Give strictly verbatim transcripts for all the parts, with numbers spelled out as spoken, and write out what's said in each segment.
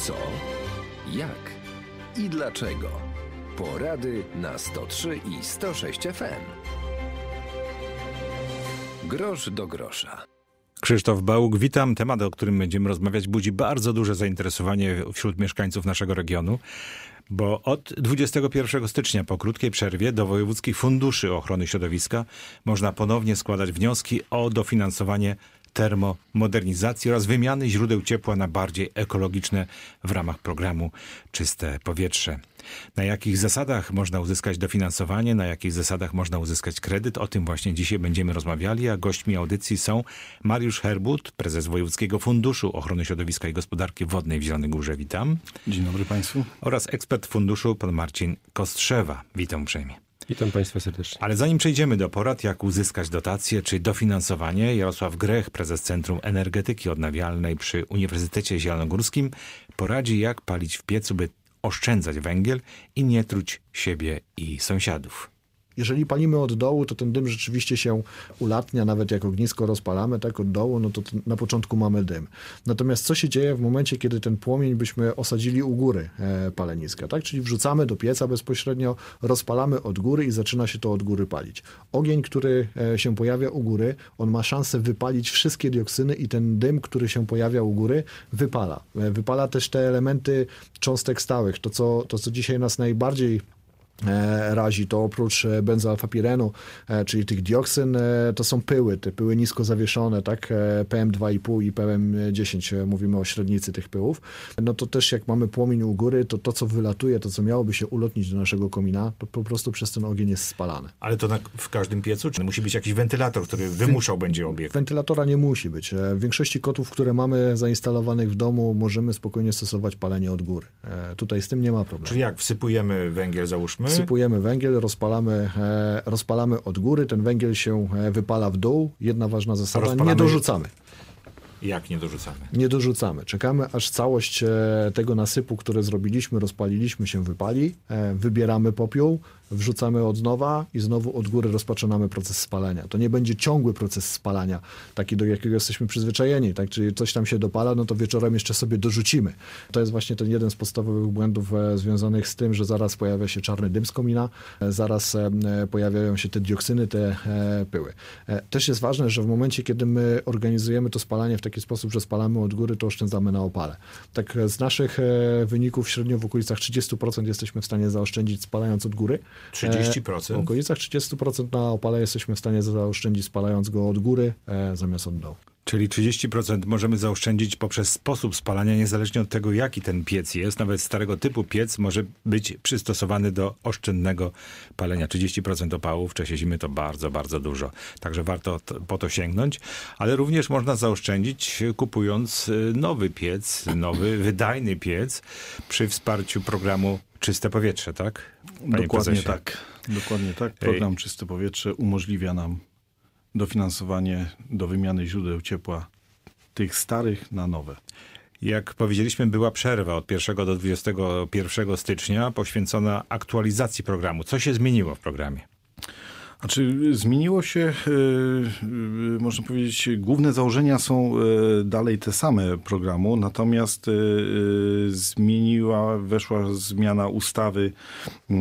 Co, jak i dlaczego. Porady na sto trzy i sto sześć F M. Grosz do grosza. Krzysztof Bałuk, witam. Temat, o którym będziemy rozmawiać, budzi bardzo duże zainteresowanie wśród mieszkańców naszego regionu, bo od dwudziestego pierwszego stycznia po krótkiej przerwie do wojewódzkich funduszy ochrony środowiska można ponownie składać wnioski o dofinansowanie termomodernizacji oraz wymiany źródeł ciepła na bardziej ekologiczne w ramach programu Czyste Powietrze. Na jakich zasadach można uzyskać dofinansowanie, na jakich zasadach można uzyskać kredyt? O tym właśnie dzisiaj będziemy rozmawiali, a gośćmi audycji są Mariusz Herbut, prezes Wojewódzkiego Funduszu Ochrony Środowiska i Gospodarki Wodnej w Zielonej Górze. Witam. Dzień dobry Państwu. Oraz ekspert funduszu, pan Marcin Kostrzewa. Witam uprzejmie. Witam Państwa serdecznie. Ale zanim przejdziemy do porad, jak uzyskać dotacje czy dofinansowanie, Jarosław Grech, prezes Centrum Energetyki Odnawialnej przy Uniwersytecie Zielonogórskim, poradzi, jak palić w piecu, by oszczędzać węgiel i nie truć siebie i sąsiadów. Jeżeli palimy od dołu, to ten dym rzeczywiście się ulatnia, nawet jak ognisko rozpalamy tak od dołu, no to na początku mamy dym. Natomiast co się dzieje w momencie, kiedy ten płomień byśmy osadzili u góry e, paleniska, tak? Czyli wrzucamy do pieca bezpośrednio, rozpalamy od góry i zaczyna się to od góry palić. Ogień, który e, się pojawia u góry, on ma szansę wypalić wszystkie dioksyny i ten dym, który się pojawia u góry, wypala. E, wypala też te elementy cząstek stałych, to co, to co dzisiaj nas najbardziej razi, to oprócz benzoalfapirenu, czyli tych dioksyn, to są pyły, te pyły nisko zawieszone, tak, P M dwa i pół i P M dziesięć, mówimy o średnicy tych pyłów. No to też jak mamy płomień u góry, to to, co wylatuje, to co miałoby się ulotnić do naszego komina, to po prostu przez ten ogień jest spalane. Ale to na, w każdym piecu? Czy musi być jakiś wentylator, który wymuszał będzie obiekt? Wentylatora nie musi być. W większości kotłów, które mamy zainstalowanych w domu, możemy spokojnie stosować palenie od góry. Tutaj z tym nie ma problemu. Czyli jak wsypujemy węgiel, załóżmy? Wsypujemy węgiel, rozpalamy, e, rozpalamy od góry, ten węgiel się wypala w dół. Jedna ważna zasada, rozpalamy... nie dorzucamy. Jak nie dorzucamy? Nie dorzucamy. Czekamy, aż całość e, tego nasypu, który zrobiliśmy, rozpaliliśmy, się wypali. E, wybieramy popiół, wrzucamy od nowa i znowu od góry rozpoczynamy proces spalania. To nie będzie ciągły proces spalania, taki do jakiego jesteśmy przyzwyczajeni. Tak? Czyli coś tam się dopala, no to wieczorem jeszcze sobie dorzucimy. To jest właśnie ten jeden z podstawowych błędów e, związanych z tym, że zaraz pojawia się czarny dym z komina, e, zaraz e, pojawiają się te dioksyny, te e, pyły. E, też jest ważne, że w momencie, kiedy my organizujemy to spalanie w taki sposób, że spalamy od góry, to oszczędzamy na opale. Tak z naszych e, wyników średnio w okolicach trzydzieści procent jesteśmy w stanie zaoszczędzić spalając od góry. trzydzieści procent? W okolicach trzydzieści procent na opale jesteśmy w stanie zaoszczędzić spalając go od góry e, zamiast od dołu. Czyli trzydzieści procent możemy zaoszczędzić poprzez sposób spalania, niezależnie od tego, jaki ten piec jest. Nawet starego typu piec może być przystosowany do oszczędnego palenia. trzydzieści procent opału w czasie zimy to bardzo, bardzo dużo. Także warto to, po to sięgnąć. Ale również można zaoszczędzić, kupując nowy piec, nowy, wydajny piec przy wsparciu programu Czyste Powietrze, tak? Panie Dokładnie prezesie? tak. Dokładnie tak. Program Ej. Czyste Powietrze umożliwia nam dofinansowanie do wymiany źródeł ciepła tych starych na nowe. Jak powiedzieliśmy, była przerwa od pierwszego do dwudziestego pierwszego stycznia poświęcona aktualizacji programu. Co się zmieniło w programie? Znaczy, zmieniło się, yy, yy, można powiedzieć, główne założenia są yy, dalej te same programu, natomiast yy, zmieniła, weszła zmiana ustawy yy,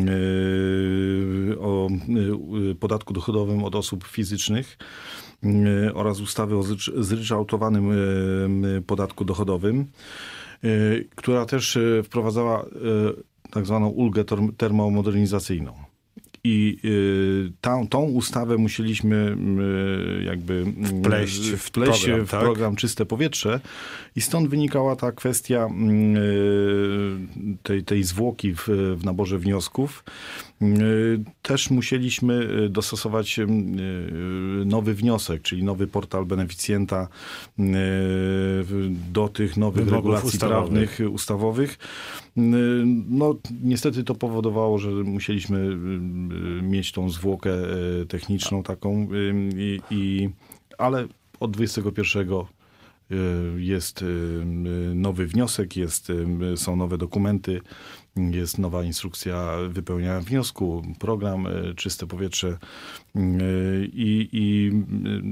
o yy, podatku dochodowym od osób fizycznych yy, oraz ustawy o zryczałtowanym yy, podatku dochodowym, yy, która też yy, wprowadzała yy, tak zwaną ulgę termomodernizacyjną. I y, tą, tą ustawę musieliśmy y, jakby wpleść, w, wpleść program, w tak? program Czyste Powietrze i stąd wynikała ta kwestia y, tej, tej zwłoki w, w naborze wniosków. Y, też musieliśmy dostosować y, nowy wniosek, czyli nowy portal beneficjenta y, do tych nowych Wymogów regulacji ustawowych. prawnych, ustawowych. No niestety to powodowało, że musieliśmy mieć tą zwłokę techniczną taką, i, i, ale od dwudziestego pierwszego jest nowy wniosek, jest, są nowe dokumenty, jest nowa instrukcja wypełniania wniosku, program Czyste Powietrze i, i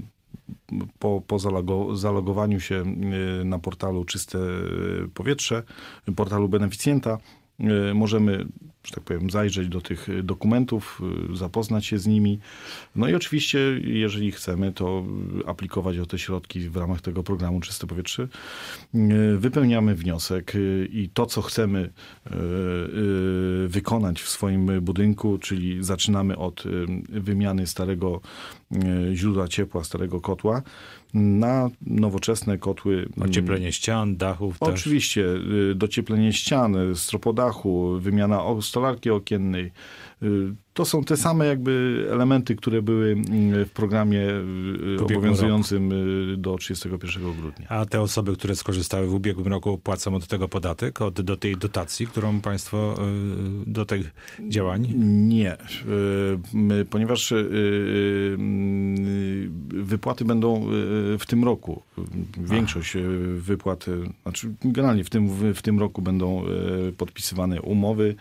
po, po zalogo, zalogowaniu się na portalu Czyste Powietrze, portalu beneficjenta, możemy, że tak powiem, zajrzeć do tych dokumentów, zapoznać się z nimi. No i oczywiście, jeżeli chcemy, to aplikować o te środki w ramach tego programu Czyste Powietrze. Wypełniamy wniosek i to, co chcemy wykonać w swoim budynku, czyli zaczynamy od wymiany starego źródła ciepła, starego kotła na nowoczesne kotły. Ocieplenie ścian, dachów też. Oczywiście, docieplenie ścian, stropodachu, wymiana stolarki okiennej. To są te same jakby elementy, które były w programie w obowiązującym roku. Do trzydziestego pierwszego grudnia. A te osoby, które skorzystały w ubiegłym roku, płacą od tego podatek, od, do tej dotacji, którą państwo do tych działań? Nie, ponieważ wypłaty będą w tym roku. Większość Aha. wypłat, znaczy generalnie w tym, w tym roku będą podpisywane umowy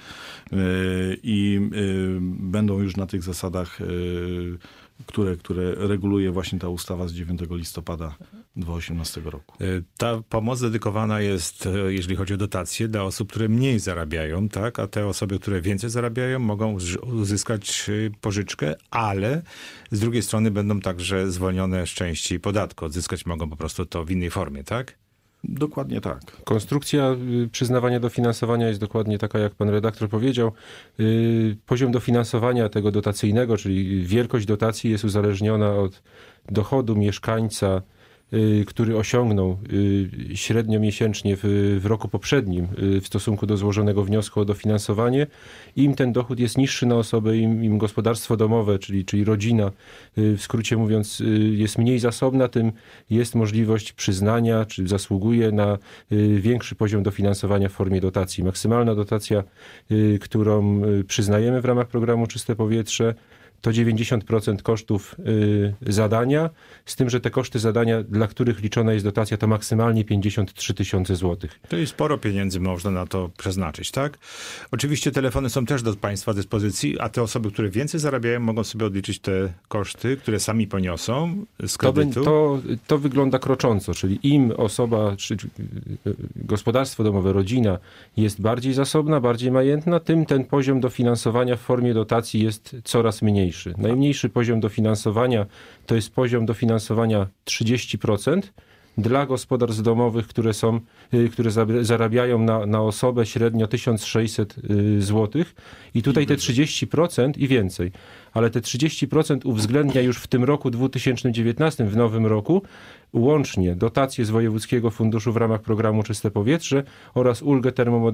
i będą już na tych zasadach, które, które reguluje właśnie ta ustawa z dziewiątego listopada dwa tysiące osiemnastego roku. Ta pomoc dedykowana jest, jeżeli chodzi o dotacje, dla osób, które mniej zarabiają, tak? A te osoby, które więcej zarabiają, mogą uzyskać pożyczkę, ale z drugiej strony będą także zwolnione z części podatku. Odzyskać mogą po prostu to w innej formie, tak? Dokładnie tak. Konstrukcja przyznawania dofinansowania jest dokładnie taka, jak pan redaktor powiedział. Poziom dofinansowania tego dotacyjnego, czyli wielkość dotacji jest uzależniona od dochodu mieszkańca, który osiągnął średnio miesięcznie w, w roku poprzednim w stosunku do złożonego wniosku o dofinansowanie. Im ten dochód jest niższy na osobę, im, im gospodarstwo domowe, czyli, czyli rodzina, w skrócie mówiąc, jest mniej zasobna, tym jest możliwość przyznania, czy zasługuje na większy poziom dofinansowania w formie dotacji. Maksymalna dotacja, którą przyznajemy w ramach programu Czyste Powietrze, to dziewięćdziesiąt procent kosztów y, zadania, z tym, że te koszty zadania, dla których liczona jest dotacja, to maksymalnie pięćdziesiąt trzy tysiące złotych. To jest sporo pieniędzy można na to przeznaczyć, tak? Oczywiście telefony są też do państwa dyspozycji, a te osoby, które więcej zarabiają, mogą sobie odliczyć te koszty, które sami poniosą z kredytu. To, to, to wygląda krocząco, czyli im osoba, czy gospodarstwo domowe, rodzina jest bardziej zasobna, bardziej majętna, tym ten poziom dofinansowania w formie dotacji jest coraz mniejszy. Najmniejszy poziom dofinansowania to jest poziom dofinansowania trzydzieści procent dla gospodarstw domowych, które są, które zarabiają na, na osobę średnio tysiąc sześćset złotych i tutaj te trzydzieści procent i więcej. Ale te trzydzieści procent uwzględnia już w tym roku dwa tysiące dziewiętnastym, w nowym roku, łącznie dotacje z Wojewódzkiego Funduszu w ramach programu Czyste Powietrze oraz ulgę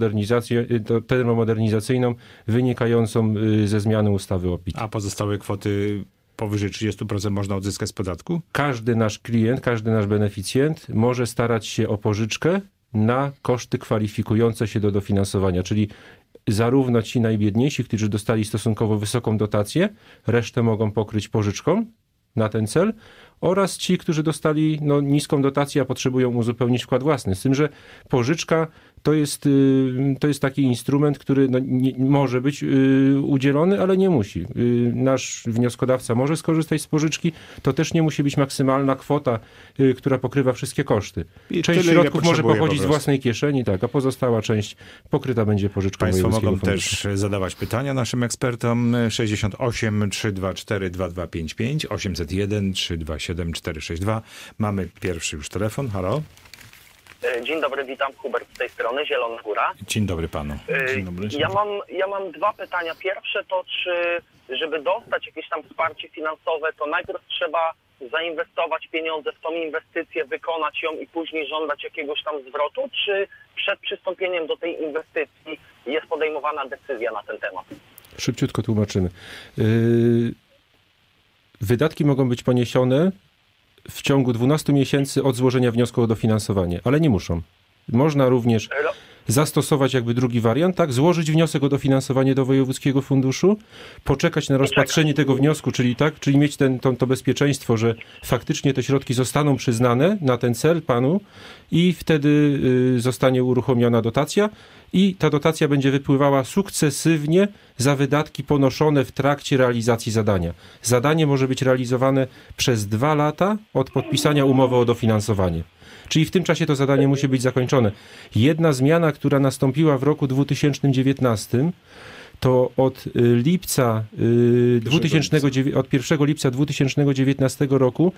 termomodernizacyjną wynikającą ze zmiany ustawy o P I T. A pozostałe kwoty powyżej trzydzieści procent można odzyskać z podatku? Każdy nasz klient, każdy nasz beneficjent może starać się o pożyczkę na koszty kwalifikujące się do dofinansowania, czyli zarówno ci najbiedniejsi, którzy dostali stosunkowo wysoką dotację, resztę mogą pokryć pożyczką na ten cel, oraz ci, którzy dostali no, niską dotację, a potrzebują uzupełnić wkład własny. Z tym, że pożyczka to jest, to jest taki instrument, który no, nie, może być y, udzielony, ale nie musi. Y, nasz wnioskodawca może skorzystać z pożyczki. To też nie musi być maksymalna kwota, y, która pokrywa wszystkie koszty. I część tyle, środków może pochodzić po z własnej kieszeni, tak, a pozostała część pokryta będzie pożyczką. Państwo mogą też zadawać pytania naszym ekspertom. sześćdziesiąt osiem trzysta dwadzieścia cztery dwa dwa pięć pięć, osiemset jeden trzysta dwadzieścia siedem cztery sześć dwa. Mamy pierwszy już telefon. Halo? Dzień dobry, witam. Hubert z tej strony, Zielona Góra. Dzień dobry panu. Dzień dobry. Ja mam, ja mam dwa pytania. Pierwsze to, czy żeby dostać jakieś tam wsparcie finansowe, to najpierw trzeba zainwestować pieniądze w tą inwestycję, wykonać ją i później żądać jakiegoś tam zwrotu, czy przed przystąpieniem do tej inwestycji jest podejmowana decyzja na ten temat? Szybciutko tłumaczymy. Yy, wydatki mogą być poniesione w ciągu dwunastu miesięcy od złożenia wniosku o dofinansowanie, ale nie muszą. Można również zastosować jakby drugi wariant, tak, złożyć wniosek o dofinansowanie do Wojewódzkiego Funduszu, poczekać na rozpatrzenie tego wniosku, czyli tak, czyli mieć ten, to, to bezpieczeństwo, że faktycznie te środki zostaną przyznane na ten cel panu i wtedy y, zostanie uruchomiona dotacja i ta dotacja będzie wypływała sukcesywnie za wydatki ponoszone w trakcie realizacji zadania. Zadanie może być realizowane przez dwa lata od podpisania umowy o dofinansowanie. Czyli w tym czasie to zadanie musi być zakończone. Jedna zmiana, która nastąpiła w roku dwa tysiące dziewiętnastym, to od lipca dwutysięcznego, od pierwszego lipca dwa tysiące dziewiętnastego roku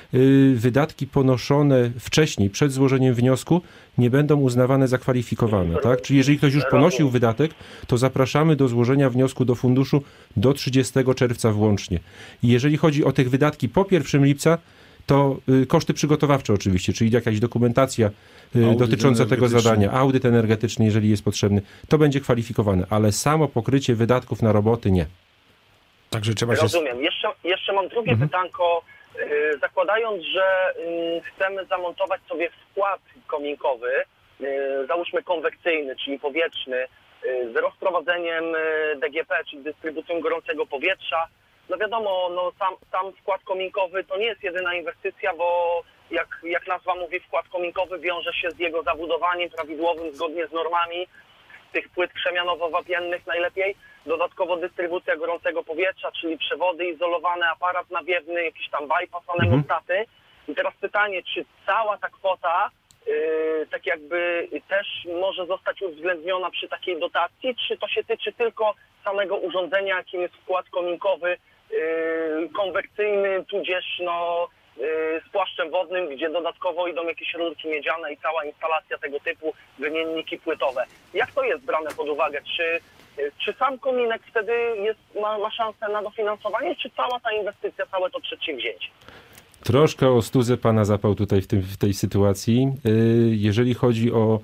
wydatki ponoszone wcześniej, przed złożeniem wniosku, nie będą uznawane za kwalifikowane. Tak? Czyli jeżeli ktoś już ponosił wydatek, to zapraszamy do złożenia wniosku do funduszu do trzydziestego czerwca włącznie. I jeżeli chodzi o te wydatki po pierwszego lipca, to y, koszty przygotowawcze oczywiście, czyli jakaś dokumentacja y, Audyt dotycząca tego energetyczny. zadania, audyt energetyczny, jeżeli jest potrzebny, to będzie kwalifikowane, ale samo pokrycie wydatków na roboty nie. Także trzeba się... Rozumiem. Jeszcze, jeszcze mam drugie Mhm. pytanko. Yy, zakładając, że yy, chcemy zamontować sobie wkład kominkowy, yy, załóżmy konwekcyjny, czyli powietrzny, yy, z rozprowadzeniem yy, D G P, czyli dystrybucją gorącego powietrza, no wiadomo, no sam, sam wkład kominkowy to nie jest jedyna inwestycja, bo jak, jak nazwa mówi, wkład kominkowy wiąże się z jego zabudowaniem prawidłowym, zgodnie z normami tych płyt krzemianowo-wapiennych najlepiej. Dodatkowo dystrybucja gorącego powietrza, czyli przewody izolowane, aparat nawiewny, jakiś tam bypass, anemostaty. I teraz pytanie, czy cała ta kwota yy, tak jakby też może zostać uwzględniona przy takiej dotacji, czy to się tyczy tylko samego urządzenia, jakim jest wkład kominkowy, Yy, konwekcyjny, tudzież no, yy, z płaszczem wodnym, gdzie dodatkowo idą jakieś rurki miedziane i cała instalacja tego typu, wymienniki płytowe. Jak to jest brane pod uwagę? Czy, yy, czy sam kominek wtedy jest, ma, ma szansę na dofinansowanie, czy cała ta inwestycja, całe to przedsięwzięcie? Troszkę o stuzę pana zapał tutaj w, tym, w tej sytuacji. Yy, jeżeli chodzi o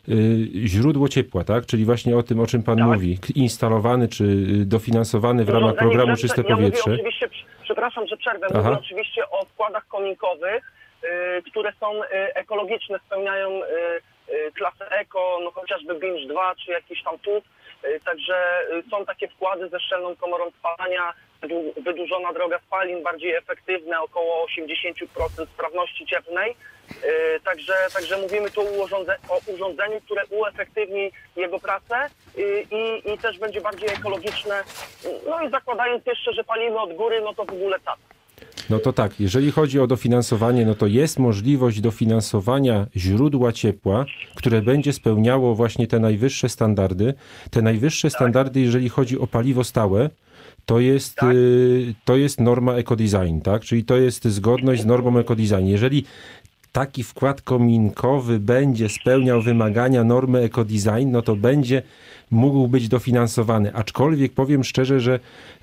yy, źródło ciepła, tak? Czyli właśnie o tym, o czym pan Tak. mówi, instalowany czy dofinansowany w ramach Urządzenie programu grzewcze- Czyste ja Powietrze. Mówię oczywiście, przepraszam, że przerwę, Aha. mówię oczywiście o wkładach kominkowych, y, które są y, ekologiczne, spełniają y, y, klasę eko, no chociażby BINCZ dwa czy jakiś tam T U F, y, także y, są takie wkłady ze szczelną komorą spalania, wydu- wydłużona droga spalin, bardziej efektywne, około osiemdziesiąt procent sprawności cieplnej. Yy, także, także mówimy tu o, urządze, o urządzeniu, które uefektywni jego pracę yy, i, i też będzie bardziej ekologiczne. No i zakładając jeszcze, że palimy od góry, no to w ogóle tak. No to tak, jeżeli chodzi o dofinansowanie, no to jest możliwość dofinansowania źródła ciepła, które będzie spełniało właśnie te najwyższe standardy. Te najwyższe standardy, jeżeli chodzi o paliwo stałe, to jest, Tak. y, to jest norma ecodesign, tak? Czyli to jest zgodność z normą ecodesign. Jeżeli taki wkład kominkowy będzie spełniał wymagania normy ecodesign, no to będzie mógł być dofinansowany. Aczkolwiek powiem szczerze, że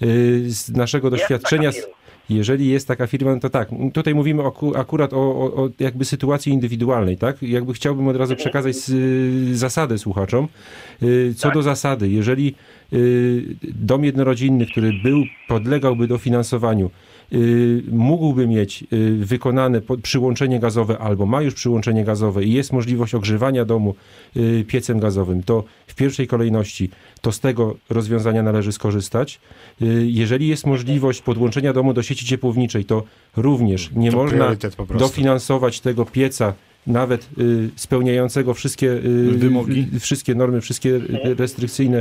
y, z naszego Jest doświadczenia... taka firma. Jeżeli jest taka firma, no to tak, tutaj mówimy o, akurat o, o, o jakby sytuacji indywidualnej, tak? Jakby chciałbym od razu przekazać z, y, zasadę słuchaczom. Y, co Tak. do zasady, jeżeli y, dom jednorodzinny, który był, podlegałby dofinansowaniu, y, mógłby mieć y, wykonane po, przyłączenie gazowe albo ma już przyłączenie gazowe i jest możliwość ogrzewania domu y, piecem gazowym, to w pierwszej kolejności to z tego rozwiązania należy skorzystać. Y, jeżeli jest możliwość podłączenia domu do sieci ciepłowniczej, to również nie To można priorytet po prostu. dofinansować tego pieca nawet y, spełniającego wszystkie y, Wymogi? y, wszystkie normy, wszystkie y, restrykcyjne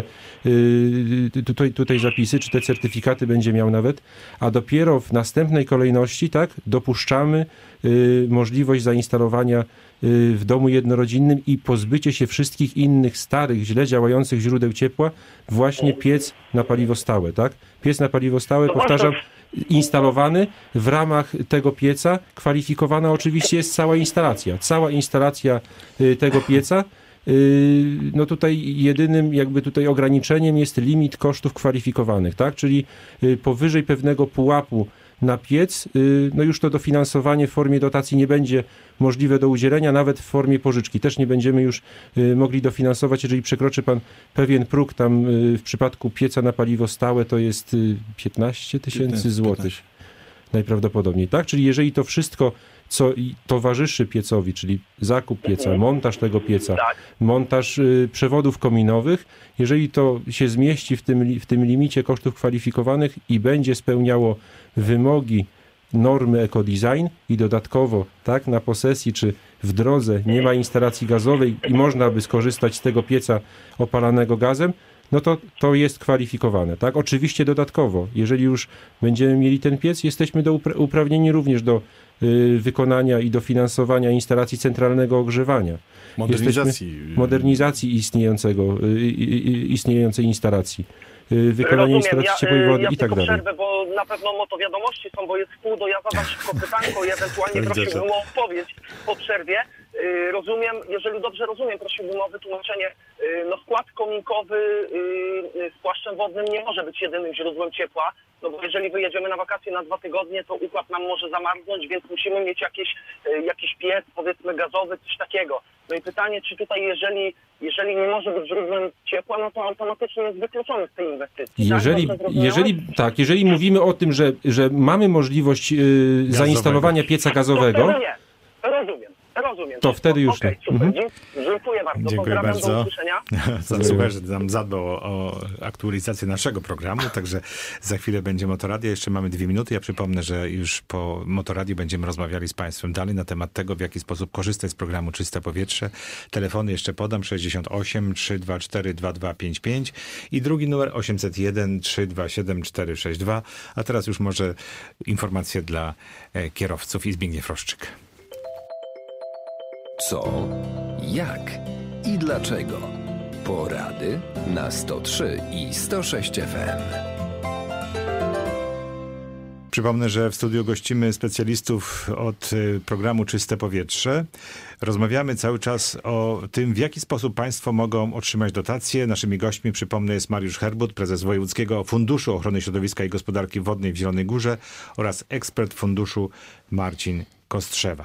y, tutaj, tutaj zapisy, czy te certyfikaty będzie miał nawet, a dopiero w następnej kolejności, tak, dopuszczamy y, możliwość zainstalowania y, w domu jednorodzinnym i pozbycie się wszystkich innych starych, źle działających źródeł ciepła, właśnie piec na paliwo stałe, tak? Piec na paliwo stałe, To powtarzam, bardzo- instalowany. W ramach tego pieca kwalifikowana oczywiście jest cała instalacja. Cała instalacja y, tego pieca. Y, no tutaj jedynym jakby tutaj ograniczeniem jest limit kosztów kwalifikowanych, tak? Czyli y, powyżej pewnego pułapu na piec, y, no już to dofinansowanie w formie dotacji nie będzie możliwe do udzielenia, nawet w formie pożyczki. Też nie będziemy już y, mogli dofinansować, jeżeli przekroczy pan pewien próg, tam y, w przypadku pieca na paliwo stałe to jest y, piętnaście tysięcy złotych najprawdopodobniej, tak? Czyli jeżeli to wszystko, co i towarzyszy piecowi, czyli zakup pieca, montaż tego pieca, Tak. montaż y, przewodów kominowych, jeżeli to się zmieści w tym, li- w tym limicie kosztów kwalifikowanych i będzie spełniało wymogi normy ecodesign i dodatkowo, tak, na posesji czy w drodze nie ma instalacji gazowej i można by skorzystać z tego pieca opalanego gazem, no to to jest kwalifikowane. Tak? Oczywiście dodatkowo, jeżeli już będziemy mieli ten piec, jesteśmy do upra- uprawnieni również do y, wykonania i dofinansowania instalacji centralnego ogrzewania. Modernizacji. Jesteśmy, modernizacji istniejącego, y, y, y, istniejącej instalacji. Wykonanie Rozumiem, instalacji ja, ciepłej wody ja i tak dalej. przerwę, bo na pewno moto wiadomości są, bo jest pół do, ja zadam szybko pytanko i ewentualnie prosiłbym o odpowiedź po przerwie. Yy, rozumiem, jeżeli dobrze rozumiem, prosiłbym o wytłumaczenie. Yy, no skład kominkowy yy, z płaszczem wodnym nie może być jedynym źródłem ciepła, no bo jeżeli wyjedziemy na wakacje na dwa tygodnie, to układ nam może zamarznąć, więc musimy mieć jakieś, yy, jakiś piec, powiedzmy gazowy, coś takiego. No i pytanie, czy tutaj jeżeli, jeżeli nie może być źródłem ciepła, no to automatycznie jest wykluczony z tej inwestycji. Jeżeli, tak? jeżeli, tak, jeżeli mówimy o tym, że, że mamy możliwość yy, zainstalowania pieca gazowego, to nie. Rozumiem, rozumiem. to wtedy już okay, nie. super. Mhm. Dziękuję bardzo. Dziękuję Pozdrawiam, bardzo. do usłyszenia. Super, że nam zadbał o, o aktualizację naszego programu, także za chwilę będzie Motoradio. Jeszcze mamy dwie minuty. Ja przypomnę, że już po Motoradiu będziemy rozmawiali z Państwem dalej na temat tego, w jaki sposób korzystać z programu Czyste Powietrze. Telefony jeszcze podam: sześćdziesiąt osiem, trzysta dwadzieścia cztery, dwa dwa pięć pięć i drugi numer osiemset jeden, trzysta dwadzieścia siedem, cztery sześć dwa. A teraz już może informacje dla e, kierowców i Zbigniew Roszczyk. Co, jak i dlaczego? Porady na sto trzy i sto sześć F M. Przypomnę, że w studiu gościmy specjalistów od programu Czyste Powietrze. Rozmawiamy cały czas o tym, w jaki sposób państwo mogą otrzymać dotacje. Naszymi gośćmi, przypomnę, jest Mariusz Herbut, prezes Wojewódzkiego Funduszu Ochrony Środowiska i Gospodarki Wodnej w Zielonej Górze oraz ekspert funduszu Marcin Kostrzewa.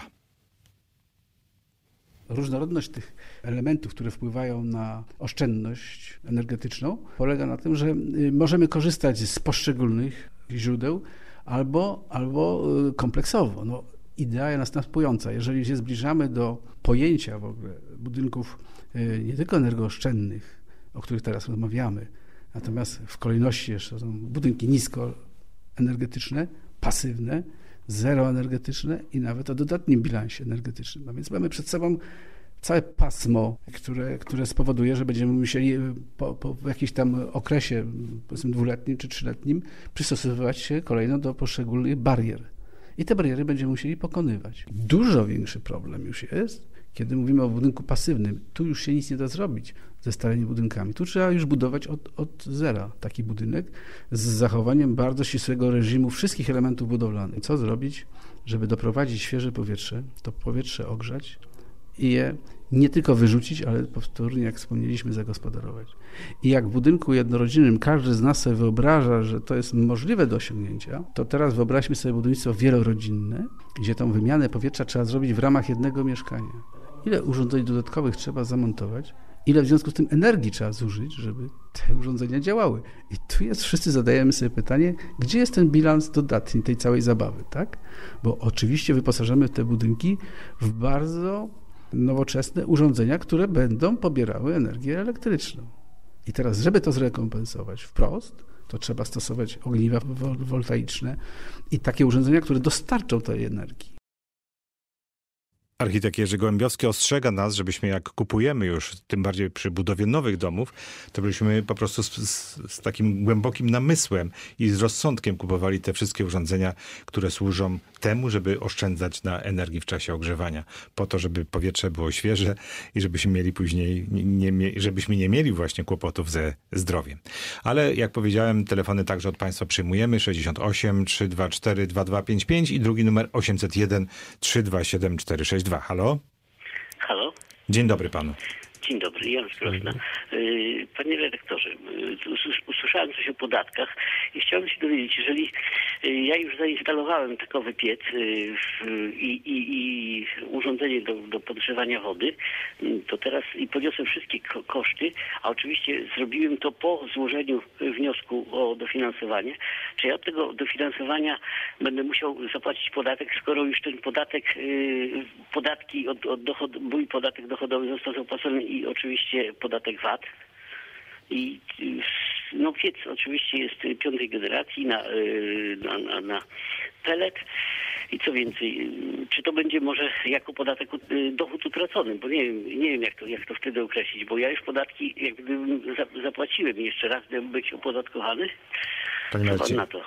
Różnorodność tych elementów, które wpływają na oszczędność energetyczną, polega na tym, że możemy korzystać z poszczególnych źródeł albo, albo kompleksowo. No, idea jest następująca. Jeżeli się zbliżamy do pojęcia w ogóle budynków nie tylko energooszczędnych, o których teraz rozmawiamy, natomiast w kolejności jeszcze są budynki niskoenergetyczne, pasywne, zeroenergetyczne i nawet o dodatnim bilansie energetycznym. A więc mamy przed sobą całe pasmo, które, które spowoduje, że będziemy musieli po, po jakimś tam okresie, powiedzmy dwuletnim czy trzyletnim, przystosowywać się kolejno do poszczególnych barier. I te bariery będziemy musieli pokonywać. Dużo większy problem już jest, kiedy mówimy o budynku pasywnym. Tu już się nic nie da zrobić ze starymi budynkami. Tu trzeba już budować od, od zera taki budynek z zachowaniem bardzo ścisłego reżimu wszystkich elementów budowlanych. Co zrobić, żeby doprowadzić świeże powietrze, to powietrze ogrzać i je nie tylko wyrzucić, ale powtórnie, jak wspomnieliśmy, zagospodarować. I jak w budynku jednorodzinnym każdy z nas sobie wyobraża, że to jest możliwe do osiągnięcia, to teraz wyobraźmy sobie budownictwo wielorodzinne, gdzie tą wymianę powietrza trzeba zrobić w ramach jednego mieszkania. Ile urządzeń dodatkowych trzeba zamontować, ile w związku z tym energii trzeba zużyć, żeby te urządzenia działały. I tu jest, wszyscy zadajemy sobie pytanie, gdzie jest ten bilans dodatni tej całej zabawy, tak? Bo oczywiście wyposażamy te budynki w bardzo nowoczesne urządzenia, które będą pobierały energię elektryczną. I teraz, żeby to zrekompensować wprost, to trzeba stosować ogniwa woltaiczne i takie urządzenia, które dostarczą tej energii. Architekt Jerzy Gołębiowski ostrzega nas, żebyśmy jak kupujemy już, tym bardziej przy budowie nowych domów, to byśmy po prostu z, z, z takim głębokim namysłem i z rozsądkiem kupowali te wszystkie urządzenia, które służą temu, żeby oszczędzać na energii w czasie ogrzewania. Po to, żeby powietrze było świeże i żebyśmy mieli później, nie, nie, żebyśmy nie mieli właśnie kłopotów ze zdrowiem. Ale jak powiedziałem, telefony także od państwa przyjmujemy. sześćdziesiąt osiem, trzysta dwadzieścia cztery, dwa dwa pięć pięć i drugi numer osiemset jeden, trzysta dwadzieścia siedem, cztery sześć dwa. Halo? Halo? Dzień dobry panu. Dzień dobry, Jan Strosna. Panie redaktorze, usłyszałem coś o podatkach i chciałem się dowiedzieć, jeżeli ja już zainstalowałem takowy piec i, i, i urządzenie do, do podgrzewania wody, to teraz i poniosłem wszystkie koszty, a oczywiście zrobiłem to po złożeniu wniosku o dofinansowanie. Czy ja od tego dofinansowania będę musiał zapłacić podatek, skoro już ten podatek, podatki od, od dochodu, mój podatek dochodowy został zapłacony i oczywiście podatek V A T. I no piec oczywiście jest piątej generacji na, na, na, na pelet I co więcej, czy to będzie może jako podatek dochód utracony, bo nie wiem, nie wiem jak to, jak to wtedy określić, bo ja już podatki jak gdybym zapłaciłem i jeszcze raz miałbym być opodatkowany. Panie Co Marcie. pan na to?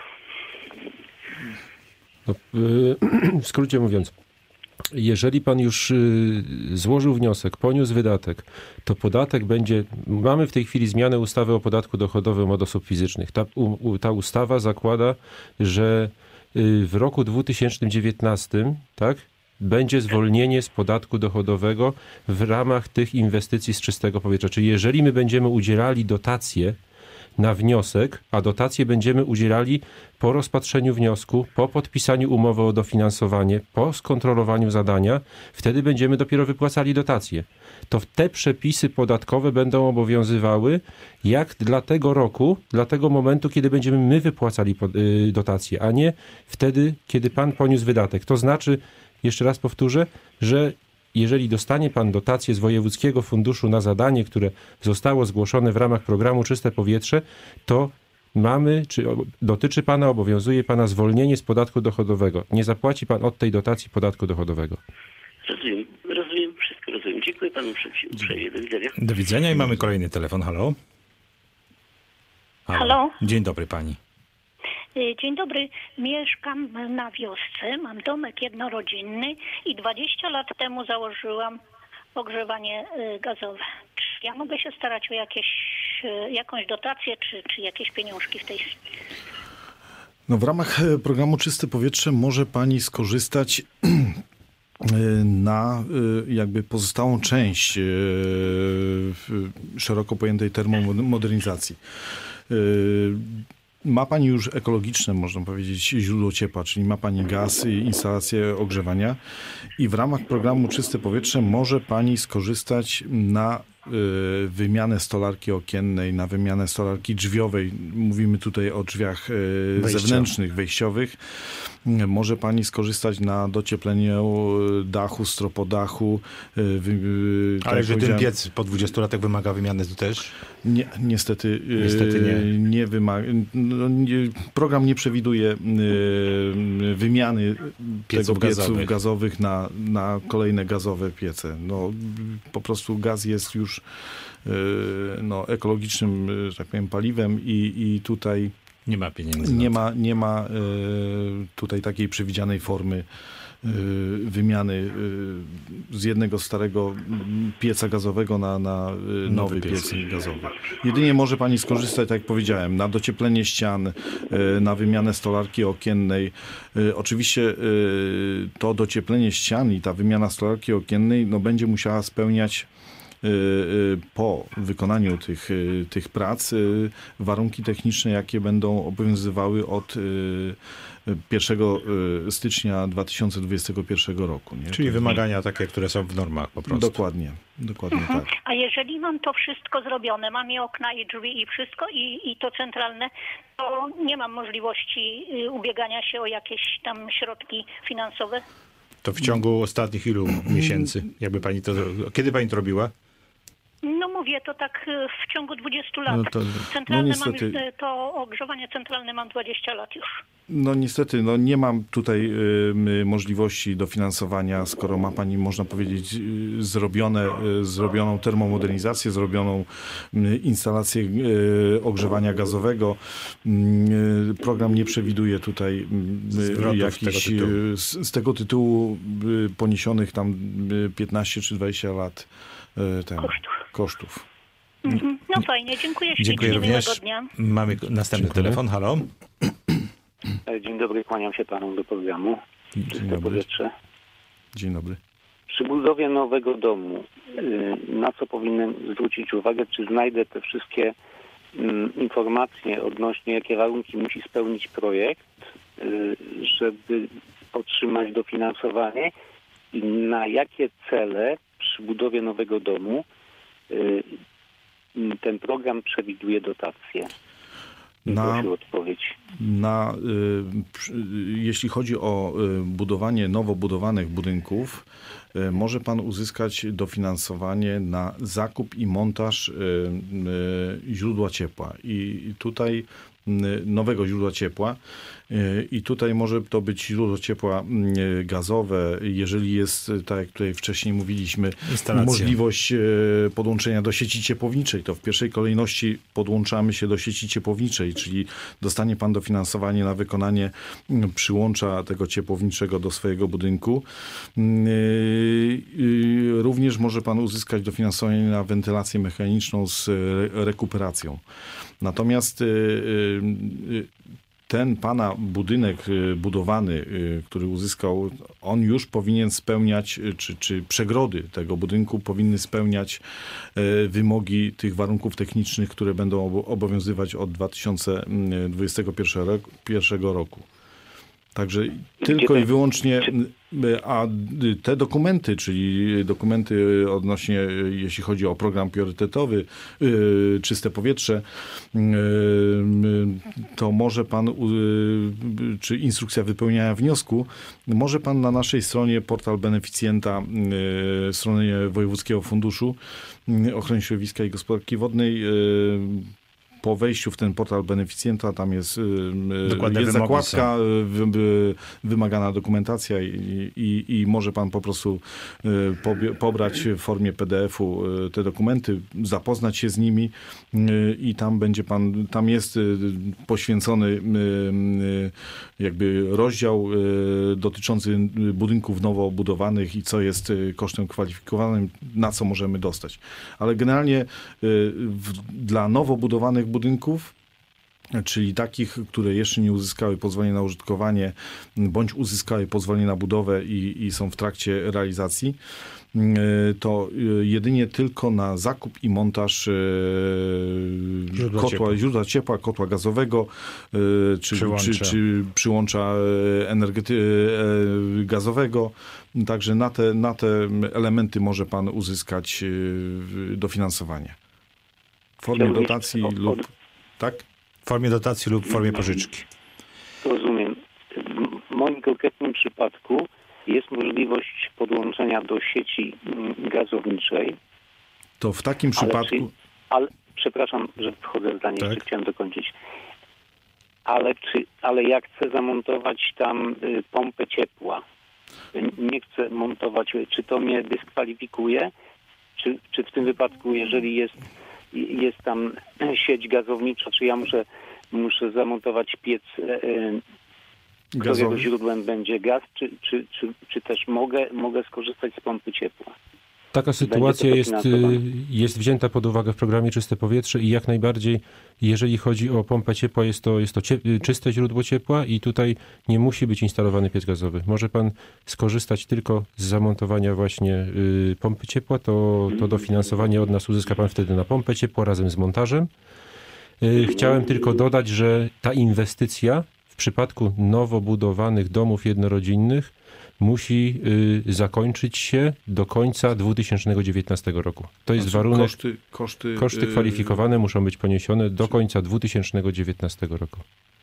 No, w skrócie mówiąc, jeżeli pan już złożył wniosek, poniósł wydatek, to podatek będzie... Mamy w tej chwili zmianę ustawy o podatku dochodowym od osób fizycznych. Ta, u, ta ustawa zakłada, że w roku dwa tysiące dziewiętnastym, tak, będzie zwolnienie z podatku dochodowego w ramach tych inwestycji z czystego powietrza. Czyli jeżeli my będziemy udzielali dotacje na wniosek, a dotacje będziemy udzielali po rozpatrzeniu wniosku, po podpisaniu umowy o dofinansowanie, po skontrolowaniu zadania, wtedy będziemy dopiero wypłacali dotacje. To te przepisy podatkowe będą obowiązywały jak dla tego roku, dla tego momentu, kiedy będziemy my wypłacali dotacje, a nie wtedy, kiedy pan poniósł wydatek. To znaczy, jeszcze raz powtórzę, że jeżeli dostanie pan dotację z Wojewódzkiego Funduszu na zadanie, które zostało zgłoszone w ramach programu Czyste Powietrze, to mamy, czy dotyczy pana, obowiązuje pana zwolnienie z podatku dochodowego. Nie zapłaci pan od tej dotacji podatku dochodowego. Rozumiem, rozumiem, wszystko rozumiem. Dziękuję panu uprzejmie. Do widzenia. Do widzenia i mamy kolejny telefon. Halo? Halo? Dzień dobry pani. Dzień dobry. Mieszkam na wiosce, mam domek jednorodzinny i dwadzieścia lat temu założyłam ogrzewanie gazowe. Czy ja mogę się starać o jakieś, jakąś dotację, czy, czy jakieś pieniążki w tej sprawie? No w ramach programu Czyste Powietrze może pani skorzystać na jakby pozostałą część szeroko pojętej termomodernizacji. Ma pani już ekologiczne, można powiedzieć, źródło ciepła, czyli ma pani gaz i instalację ogrzewania i w ramach programu Czyste Powietrze może pani skorzystać na y, wymianę stolarki okiennej, na wymianę stolarki drzwiowej. Mówimy tutaj o drzwiach y, Wejścia. zewnętrznych, wejściowych. Może pani skorzystać na docieplenie dachu, stropodachu. y, wy- y, tak Ale jak że ten powiedziałem, piec po dwudziestu latach wymaga wymiany, to też? Nie, niestety, Niestety nie. nie, nie wymaga. No, nie, program nie przewiduje y, wymiany Pieców tego pieców gazowych. gazowych na, na kolejne gazowe piece. No, po prostu gaz jest już y, no, ekologicznym, że tak powiem, paliwem i, i tutaj Nie ma pieniędzy. nie na to. ma, nie ma y, tutaj takiej przewidzianej formy y, wymiany y, z jednego starego pieca gazowego na, na y, nowy piec. piec gazowy. Jedynie może pani skorzystać, tak jak powiedziałem, na docieplenie ścian, y, na wymianę stolarki okiennej. Y, Oczywiście y, to docieplenie ścian i ta wymiana stolarki okiennej no, będzie musiała spełniać y, y, po wykonaniu tych, y, tych prac y, warunki techniczne, jakie będą obowiązywały od y, pierwszego stycznia dwa tysiące dwudziestego pierwszego roku. Nie? Czyli To- wymagania takie, które są w normach po prostu. Dokładnie, dokładnie Mhm. tak. A jeżeli mam to wszystko zrobione, mam i okna, i drzwi, i wszystko, i, i to centralne, to nie mam możliwości y, ubiegania się o jakieś tam środki finansowe? To w ciągu ostatnich ilu miesięcy? Jakby pani to, kiedy pani to robiła? No mówię, to tak y, w ciągu dwudziestu lat. No to- Centralne no mam niestety- już, y, to ogrzewanie centralne mam dwadzieścia lat już. No niestety, no nie mam tutaj y, możliwości dofinansowania, skoro ma pani, można powiedzieć, y, zrobione, y, zrobioną termomodernizację, zrobioną y, instalację y, ogrzewania gazowego. Y, program nie przewiduje tutaj y, Zwrotów jakichś z tego tytułu. y, z, z tego tytułu y, poniesionych tam y, piętnaście czy dwadzieścia lat y, ten, Kosztów. kosztów. Mhm. No fajnie, dziękuję Dziękuję ślicznie, miłego również. dnia. Mamy następny Dziękuję. telefon. Halo? Dzień dobry, kłaniam się panu do programu Czyste dobry. Powietrze. Dzień dobry. Przy budowie nowego domu, y, na co powinienem zwrócić uwagę, czy znajdę te wszystkie mm, informacje odnośnie, jakie warunki musi spełnić projekt, y, żeby otrzymać dofinansowanie i na jakie cele przy budowie nowego domu y, ten program przewiduje dotacje. Na- Proszę o odpowiedź. Na, y, przy- y, jeśli chodzi o y, budowanie nowo budowanych budynków, y, może pan uzyskać dofinansowanie na zakup i montaż y, y, źródła ciepła. I tutaj y, nowego źródła ciepła. I tutaj może to być źródło ciepła gazowe, jeżeli jest, tak jak tutaj wcześniej mówiliśmy, Instalacje. możliwość podłączenia do sieci ciepłowniczej, to w pierwszej kolejności podłączamy się do sieci ciepłowniczej, czyli dostanie pan dofinansowanie na wykonanie przyłącza tego ciepłowniczego do swojego budynku. Również może pan uzyskać dofinansowanie na wentylację mechaniczną z rekuperacją. Natomiast ten pana budynek budowany, który uzyskał, on już powinien spełniać, czy, czy przegrody tego budynku powinny spełniać wymogi tych warunków technicznych, które będą obowiązywać od dwa tysiące dwudziestego pierwszego roku. Także tylko i wyłącznie, a te dokumenty, czyli dokumenty odnośnie, jeśli chodzi o program priorytetowy, czyste powietrze, to może pan, czy instrukcja wypełniania wniosku, może pan na naszej stronie, portal beneficjenta, stronie Wojewódzkiego Funduszu Ochrony Środowiska i Gospodarki Wodnej, po wejściu w ten portal beneficjenta, tam jest, jest zakładka, wy, wymagana dokumentacja i, i, i może pan po prostu pobie, pobrać w formie P D F-u te dokumenty, zapoznać się z nimi i tam będzie pan, tam jest poświęcony jakby rozdział dotyczący budynków nowo budowanych i co jest kosztem kwalifikowanym, na co możemy dostać. Ale generalnie w, dla nowo budowanych budynków, czyli takich, które jeszcze nie uzyskały pozwolenia na użytkowanie, bądź uzyskały pozwolenie na budowę i, i są w trakcie realizacji, to jedynie tylko na zakup i montaż źródła kotła, ciepła. źródła ciepła, kotła gazowego, czy Przyłącza. czy, czy przyłącza energety- gazowego. Także na te, na te elementy może pan uzyskać dofinansowanie. W formie dotacji lub... Tak? W formie dotacji lub w formie pożyczki. Rozumiem. W moim konkretnym przypadku jest możliwość podłączenia do sieci gazowniczej. To w takim przypadku... Ale, czy, ale przepraszam, że wchodzę w zdanie, Tak. jeszcze chciałem dokończyć. Ale, czy, ale jak chcę zamontować tam y, pompę ciepła, nie chcę montować, czy to mnie dyskwalifikuje? Czy, czy w tym wypadku, jeżeli jest, jest tam sieć gazownicza, czy ja muszę, muszę zamontować piec, y, którego źródłem będzie gaz, czy, czy, czy, czy też mogę, mogę skorzystać z pompy ciepła? Taka sytuacja jest, jest wzięta pod uwagę w programie Czyste Powietrze i jak najbardziej, jeżeli chodzi o pompę ciepła, jest to, jest to ciep- czyste źródło ciepła i tutaj nie musi być instalowany piec gazowy. Może pan skorzystać tylko z zamontowania właśnie y, pompy ciepła, to, to dofinansowanie od nas uzyska pan wtedy na pompę ciepła razem z montażem. Y, chciałem tylko dodać, że ta inwestycja w przypadku nowo budowanych domów jednorodzinnych musi y, zakończyć się do końca dwa tysiące dziewiętnastego roku. To jest Znaczy, warunek. Koszty, koszty, Koszty kwalifikowane muszą być poniesione do końca dwa tysiące dziewiętnastego roku.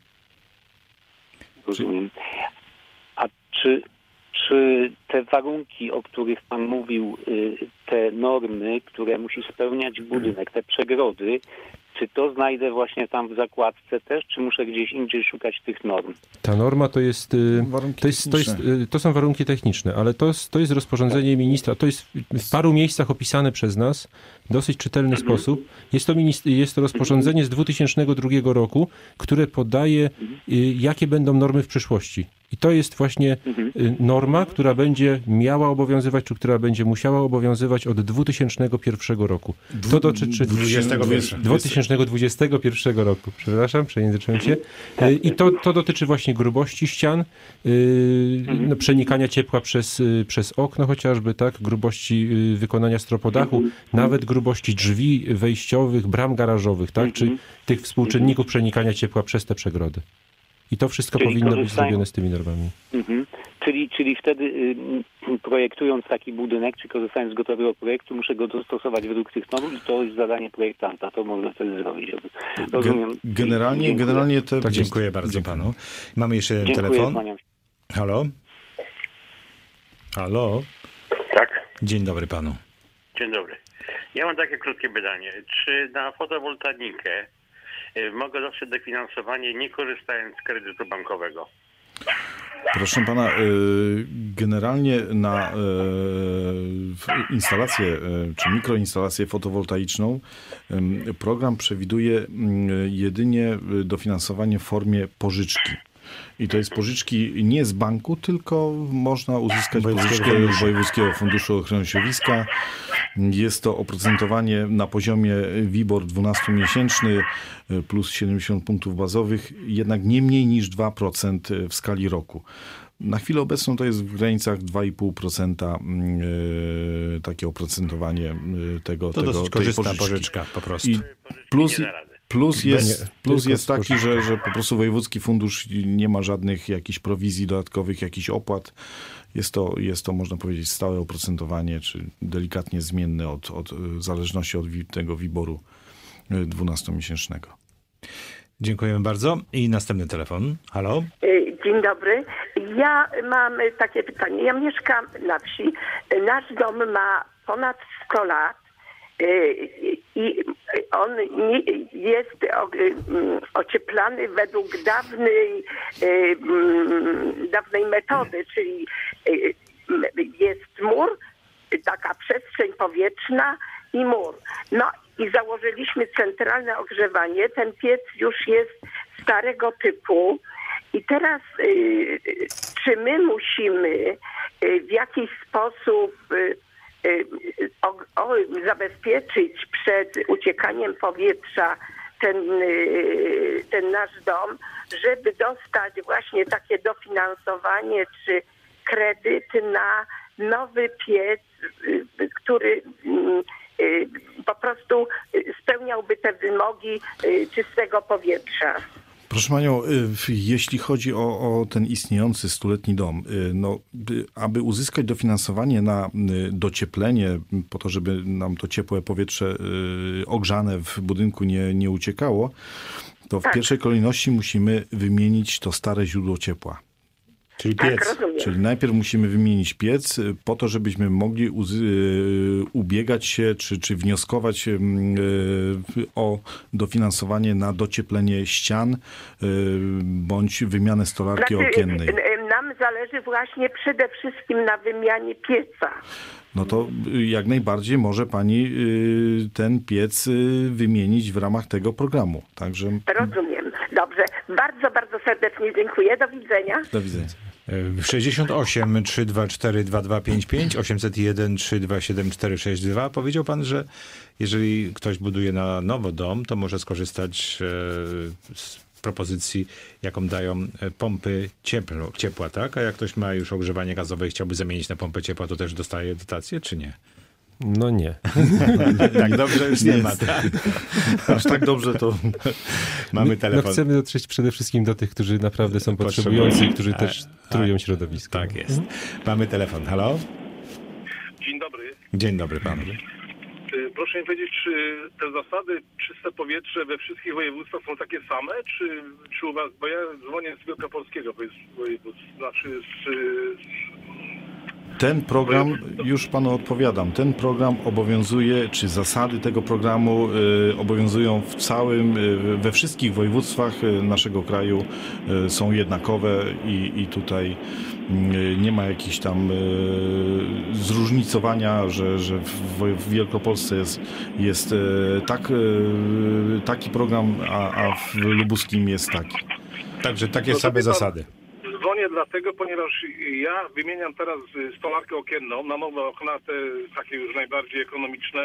Rozumiem. A czy, czy te warunki, o których pan mówił, y, te normy, które musi spełniać budynek, te przegrody, czy to znajdę właśnie tam w zakładce też, czy muszę gdzieś indziej szukać tych norm? Ta norma to jest, y, Warunki to, jest, to, jest techniczne. y, to są warunki techniczne, ale to, jest- to jest rozporządzenie ministra. To jest w paru miejscach opisane przez nas w dosyć czytelny sposób. Jest to, minist- jest to rozporządzenie z dwa tysiące drugiego roku, które podaje, y, jakie będą normy w przyszłości. I to jest właśnie y, norma, która będzie miała obowiązywać, czy która będzie musiała obowiązywać od dwa tysiące pierwszego roku. To dotyczy dwudziestego pierwszego. dwa tysiące dwudziestego pierwszego roku. Przepraszam, przejęzyczyłem się. Y, I to, to dotyczy właśnie grubości ścian, y, no, przenikania ciepła przez, y, przez okno chociażby, tak, grubości y, wykonania stropodachu, nawet grubości drzwi wejściowych, bram garażowych, tak, czy tych współczynników przenikania ciepła przez te przegrody. I to wszystko Czyli powinno być korzystają- zrobione z tymi normami. Mhm. Czyli, czyli wtedy y, projektując taki budynek, czy korzystając z gotowego projektu, muszę go dostosować według tych norm i to jest zadanie projektanta. To można wtedy zrobić. Rozumiem. Ge- Generalnie, Dziękuję. generalnie te... Tak, dziękuję bardzo panu. Mamy jeszcze jeden Dziękuję, telefon. kłaniam się. Halo? Halo? Tak, Dzień dobry panu. dzień dobry. Ja mam takie krótkie pytanie. Czy na fotowoltaikę mogę dostać dofinansowanie nie korzystając z kredytu bankowego? Proszę pana, generalnie na instalację czy mikroinstalację fotowoltaiczną program przewiduje jedynie dofinansowanie w formie pożyczki. I to jest pożyczki nie z banku, tylko można uzyskać pożyczkę z Wojewódzkiego Funduszu Ochrony Środowiska. Jest to oprocentowanie na poziomie WIBOR dwunastomiesięczny plus siedemdziesiąt punktów bazowych, jednak nie mniej niż dwa procent w skali roku. Na chwilę obecną to jest w granicach dwa i pół procent takie oprocentowanie tego. To tego, dosyć korzystna pożyczka po prostu. I plus, plus jest, plus jest taki, że, że po prostu Wojewódzki Fundusz nie ma żadnych jakichś prowizji dodatkowych, jakichś opłat. Jest to, jest to, można powiedzieć, stałe oprocentowanie, czy delikatnie zmienne od, od w zależności od tego WIBOR-u dwunastomiesięcznego. Dziękujemy bardzo. I następny telefon. Halo? Dzień dobry. Ja mam takie pytanie. Ja mieszkam na wsi. Nasz dom ma ponad sto lat i on jest ocieplany według dawnej, dawnej metody, czyli jest mur, taka przestrzeń powietrzna i mur. No i założyliśmy centralne ogrzewanie. Ten piec już jest starego typu. I teraz czy my musimy w jakiś sposób O, o, zabezpieczyć przed uciekaniem powietrza ten, ten nasz dom, żeby dostać właśnie takie dofinansowanie czy kredyt na nowy piec, który po prostu spełniałby te wymogi czystego powietrza. Proszę panią, jeśli chodzi o, o ten istniejący stuletni dom, no, aby uzyskać dofinansowanie na docieplenie, po to, żeby nam to ciepłe powietrze ogrzane w budynku nie, nie uciekało, to w tak. pierwszej kolejności musimy wymienić to stare źródło ciepła. Czyli piec. Tak, Czyli najpierw musimy wymienić piec po to, żebyśmy mogli uzy- ubiegać się czy, czy wnioskować yy, o dofinansowanie na docieplenie ścian yy, bądź wymianę stolarki znaczy, okiennej. Nam zależy właśnie przede wszystkim na wymianie pieca. No to jak najbardziej może pani yy, ten piec yy, wymienić w ramach tego programu. Także... Rozumiem. Dobrze. Bardzo, bardzo serdecznie dziękuję. Do widzenia. Do widzenia. sześćdziesiąt osiem trzysta dwadzieścia cztery dwa dwa pięć pięć, osiemset jeden trzysta dwadzieścia siedem cztery sześć dwa. Powiedział pan, że jeżeli ktoś buduje na nowo dom, to może skorzystać z propozycji, jaką dają pompy ciepła, ciepła, tak? A jak ktoś ma już ogrzewanie gazowe i chciałby zamienić na pompę ciepła, to też dostaje dotację, czy nie? No nie. Tak dobrze już nie, nie ma. Tak? Aż tak dobrze to mamy telefon. No chcemy dotrzeć przede wszystkim do tych, którzy naprawdę są potrzebujący i którzy też trują środowisko. Tak jest. Mamy telefon. Halo? Dzień dobry. Dzień dobry panu. Proszę mi powiedzieć, czy te zasady czyste powietrze we wszystkich województwach są takie same, czy, czy u was, bo ja dzwonię z Wielkopolskiego województwa, znaczy z, z Ten program, już panu odpowiadam, ten program obowiązuje, czy zasady tego programu y, obowiązują w całym, y, we wszystkich województwach naszego kraju y, są jednakowe i, i tutaj y, nie ma jakichś tam y, zróżnicowania, że, że w, w Wielkopolsce jest, jest y, tak, y, taki program, a, a w lubuskim jest taki. Także takie same zasady. Dzwonię dlatego, ponieważ ja wymieniam teraz stolarkę okienną na nowe okna, te takie już najbardziej ekonomiczne.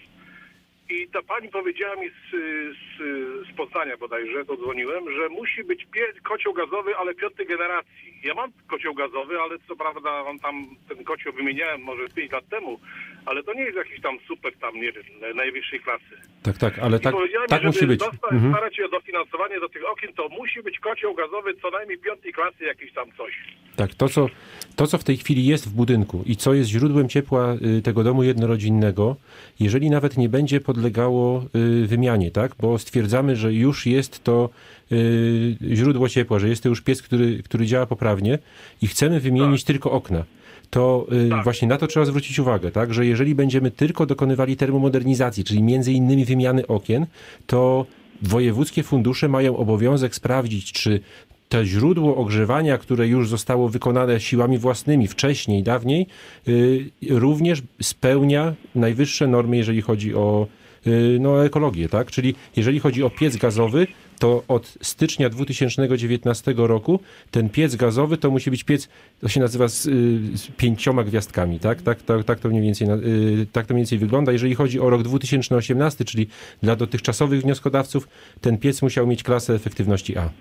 I ta pani powiedziała mi z, z, z Poznania bodajże, to dzwoniłem, że musi być pie- kocioł gazowy, ale piątej generacji. Ja mam kocioł gazowy, ale co prawda on tam, ten kocioł wymieniałem może pięć lat temu, ale to nie jest jakiś tam super, tam nie wiem, najwyższej klasy. Tak, tak, ale tak, tak mi, musi być. Dostać, mhm. starać się o dofinansowanie do tych okien, to musi być kocioł gazowy co najmniej piątej klasy, jakiś tam coś. Tak, to co, to co w tej chwili jest w budynku i co jest źródłem ciepła tego domu jednorodzinnego, jeżeli nawet nie będzie podlegało wymianie, tak, bo stwierdzamy, że już jest to źródło ciepła, że jest to już piec, który, który działa poprawnie i chcemy wymienić tak. tylko okna. To tak. właśnie na to trzeba zwrócić uwagę, tak, że jeżeli będziemy tylko dokonywali termomodernizacji, czyli między innymi wymiany okien, to wojewódzkie fundusze mają obowiązek sprawdzić, czy to źródło ogrzewania, które już zostało wykonane siłami własnymi wcześniej, dawniej, y, również spełnia najwyższe normy, jeżeli chodzi o y, no, ekologię, tak? Czyli jeżeli chodzi o piec gazowy, to od stycznia dwa tysiące dziewiętnastego roku ten piec gazowy to musi być piec, to się nazywa z, y, z pięcioma gwiazdkami, tak? Tak, tak, tak, to mniej więcej, y, tak to mniej więcej wygląda. Jeżeli chodzi o rok dwa tysiące osiemnasty, czyli dla dotychczasowych wnioskodawców, ten piec musiał mieć klasę efektywności A.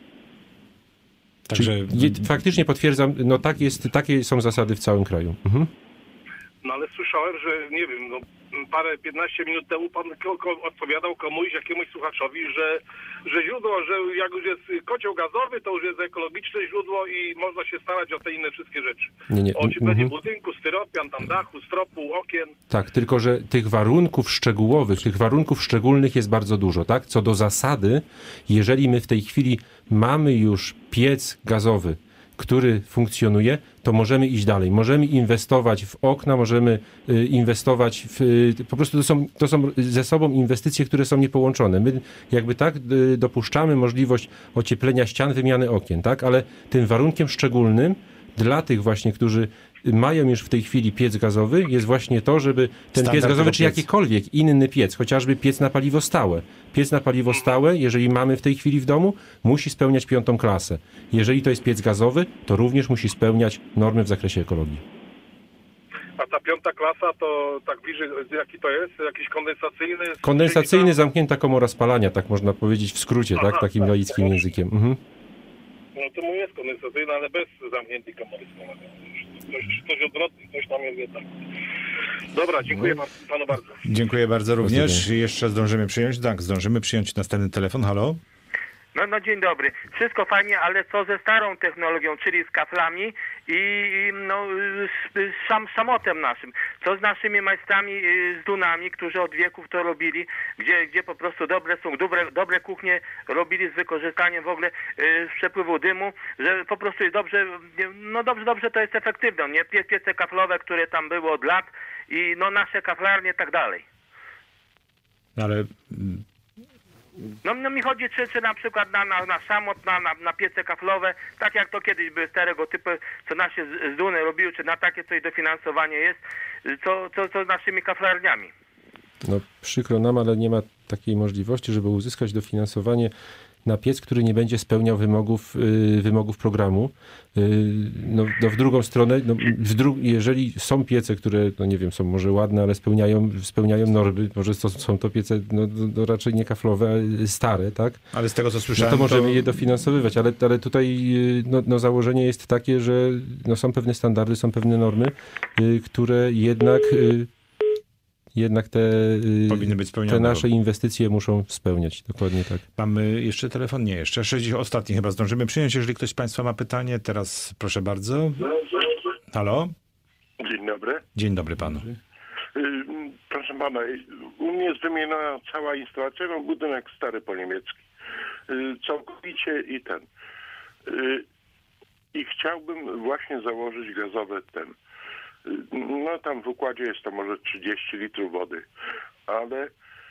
Także je, faktycznie potwierdzam, no tak jest, takie są zasady w całym kraju. Mhm. No ale słyszałem, że nie wiem, no parę, piętnaście minut temu pan ko- ko- odpowiadał komuś, jakiemuś słuchaczowi, że, że źródło, że jak już jest kocioł gazowy, to już jest ekologiczne źródło i można się starać o te inne wszystkie rzeczy. Nie, nie. O ocieplenie Mhm. budynku, styropian, tam dachu, stropu, okien. Tak, tylko że tych warunków szczegółowych, tych warunków szczególnych jest bardzo dużo, tak? Co do zasady, jeżeli my w tej chwili mamy już piec gazowy, który funkcjonuje, to możemy iść dalej. Możemy inwestować w okna, możemy y, inwestować w... Y, po prostu to są, to są ze sobą inwestycje, które są niepołączone. My jakby tak y, dopuszczamy możliwość ocieplenia ścian, wymiany okien, tak? Ale tym warunkiem szczególnym dla tych właśnie, którzy mają już w tej chwili piec gazowy, jest właśnie to, żeby ten Standard piec gazowy, piec. czy jakikolwiek inny piec, chociażby piec na paliwo stałe. Piec na paliwo stałe, jeżeli mamy w tej chwili w domu, musi spełniać piątą klasę. Jeżeli to jest piec gazowy, to również musi spełniać normy w zakresie ekologii. A ta piąta klasa to tak bliżej, jaki to jest? Jakiś kondensacyjny? Kondensacyjny, zamknięta komora spalania, tak można powiedzieć w skrócie, Aha, tak, takim tak, laickim tak. językiem. Mhm. No to mu jest kondensacyjny, ale bez zamkniętej komory spalania. Coś, coś odwrotnie, coś tam jest nie tak. Dobra, dziękuję pan, panu bardzo. Dziękuję bardzo również. Pozdrawiam. Jeszcze zdążymy przyjąć, tak, zdążymy przyjąć następny telefon. Halo? No, no dzień dobry. Wszystko fajnie, ale co ze starą technologią, czyli z kaflami i, i no, z, z sam, samotem naszym? Co z naszymi majstrami y, z Dunami, którzy od wieków to robili, gdzie, gdzie po prostu dobre są, dobre, dobre kuchnie robili z wykorzystaniem w ogóle y, przepływu dymu, że po prostu jest dobrze, no dobrze, dobrze to jest efektywne, nie? Pie, piece kaflowe, które tam były od lat i no nasze kaflarnie i tak dalej. Ale... No, no mi chodzi, czy, czy na przykład na, na, na szamot, na, na, na piece kaflowe, tak jak to kiedyś były starego typu, co nasze z, z Duny robiły, czy na takie coś dofinansowanie jest, co, co, co z naszymi kaflarniami. No przykro nam, ale nie ma takiej możliwości, żeby uzyskać dofinansowanie na piec, który nie będzie spełniał wymogów, y, wymogów programu. Y, no, no w drugą stronę, no, w dru- jeżeli są piece, które, no nie wiem, są może ładne, ale spełniają, spełniają normy, może to, są to piece no, no, raczej nie kaflowe, ale stare, tak? Ale z tego, co No słyszałem, to możemy to... je dofinansowywać, ale, ale tutaj y, no, no założenie jest takie, że no, są pewne standardy, są pewne normy, y, które jednak... Y, Jednak te, Powinny być spełnione. te nasze inwestycje muszą spełniać. Dokładnie tak. Mamy jeszcze telefon? Nie, jeszcze. sześćdziesiąt ostatni chyba zdążymy przyjąć. Jeżeli ktoś z państwa ma pytanie, teraz proszę bardzo. Halo? Dzień dobry. Dzień dobry panu. Proszę pana, u mnie jest wymieniona cała instalacja, no budynek stary po niemiecki. Całkowicie i ten. I chciałbym właśnie założyć gazowy ten. No tam w układzie jest to może trzydzieści litrów wody, ale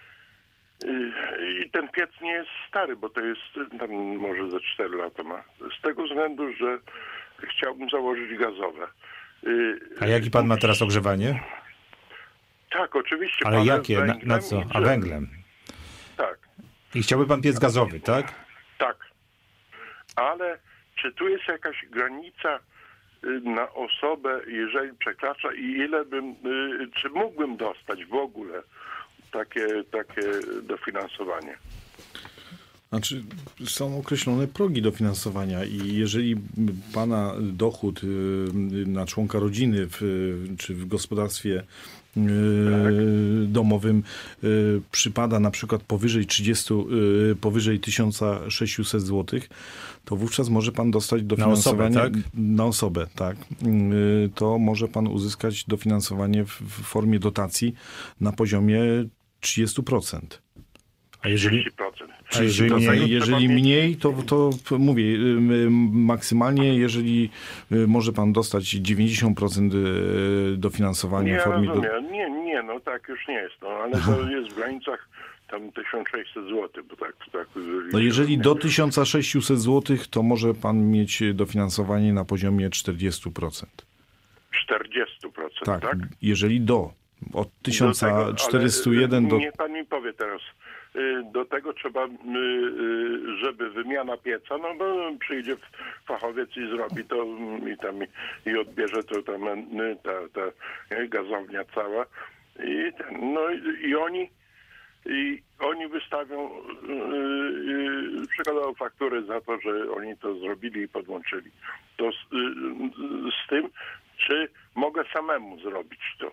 i ten piec nie jest stary, bo to jest tam może ze cztery lata ma. Z tego względu, że chciałbym założyć gazowe. A jaki pan ma teraz ogrzewanie? Tak, oczywiście. Ale jakie? Na, na co? A węglem? Tak. I chciałby pan piec gazowy, tak? Tak. Ale czy tu jest jakaś granica na osobę, jeżeli przekracza i ile bym, czy mógłbym dostać w ogóle takie, takie dofinansowanie? Znaczy, są określone progi dofinansowania i jeżeli pana dochód na członka rodziny w, czy w gospodarstwie tak. domowym przypada na przykład powyżej trzydzieści, powyżej tysiąc sześćset złotych, to wówczas może pan dostać dofinansowanie. Na osobę, tak? Na osobę, tak. To może pan uzyskać dofinansowanie w, w formie dotacji na poziomie trzydzieści procent. A jeżeli... trzydzieści procent. A jeżeli mniej, jeżeli mniej to, to mówię, maksymalnie, jeżeli może pan dostać dziewięćdziesiąt procent dofinansowania nie, w formie... Rozumiem. Do... Nie, nie, no tak już nie jest, no, ale to jest w granicach tam tysiąc sześćset złotych, bo tak... tak no jeżeli do tysiąc sześćset złotych, to może pan mieć dofinansowanie na poziomie czterdzieści procent. czterdzieści procent, tak? Tak, jeżeli do. Od tysiąc czterysta jeden do... Tego, do... Niech pan mi powie teraz, do tego trzeba, żeby wymiana pieca, no bo przyjdzie fachowiec i zrobi to i tam i odbierze to tam ta, ta gazownia cała i ten, no i, i oni i oni wystawią yy, przykładowo faktury za to, że oni to zrobili i podłączyli. To z, yy, z tym, czy mogę samemu zrobić to?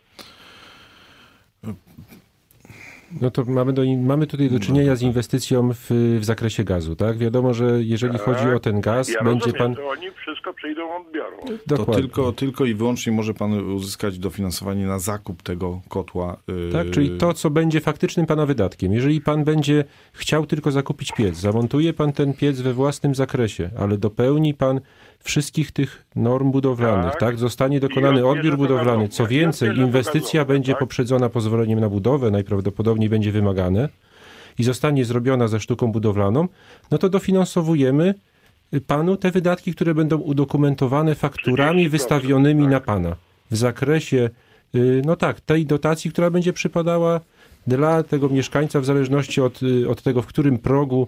No to mamy, do, mamy tutaj do czynienia z inwestycją w, w zakresie gazu, tak? Wiadomo, że jeżeli tak. chodzi o ten gaz, ja będzie rozumiem, pan... to oni wszystko przyjdą, odbiorą. To tylko, tylko i wyłącznie może pan uzyskać dofinansowanie na zakup tego kotła. Yy... Tak, czyli to, co będzie faktycznym pana wydatkiem. Jeżeli pan będzie chciał tylko zakupić piec, zamontuje pan ten piec we własnym zakresie, ale dopełni pan wszystkich tych norm budowlanych, tak? tak? Zostanie dokonany odbiór budowlany. Co więcej, inwestycja będzie poprzedzona pozwoleniem na budowę, najprawdopodobniej będzie wymagane i zostanie zrobiona ze sztuką budowlaną, no to dofinansowujemy panu te wydatki, które będą udokumentowane fakturami wystawionymi na pana w zakresie, no tak, tej dotacji, która będzie przypadała dla tego mieszkańca w zależności od, od tego, w którym progu